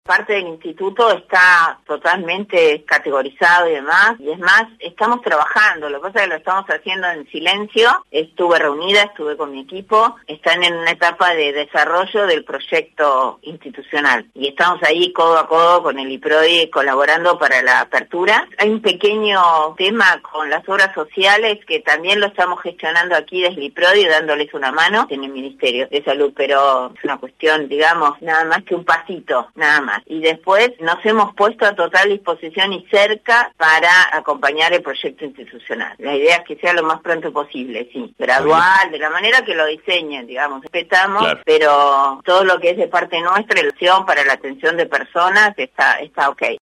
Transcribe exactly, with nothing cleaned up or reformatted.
parte del instituto está totalmente categorizado y demás, y es más, estamos trabajando, lo que pasa es que lo estamos haciendo en silencio. Estuve reunida, estuve con mi equipo, están en una etapa de desarrollo del proyecto institucional y estamos ahí codo a codo con el IPRODI colaborando para la apertura. Hay un pequeño tema con las obras sociales que también lo estamos gestionando aquí desde el IPRODI, dándoles una mano en el Ministerio de Salud, pero es una cuestión, digamos, nada más que un pasito, nada más. Y después nos hemos puesto a total disposición y cerca para acompañar el proyecto institucional. La idea es que sea lo más pronto posible, sí, gradual, de la manera que lo diseñen, digamos, respetamos, claro. Pero todo lo que es de parte nuestra, elección para la atención de personas, está, está ok.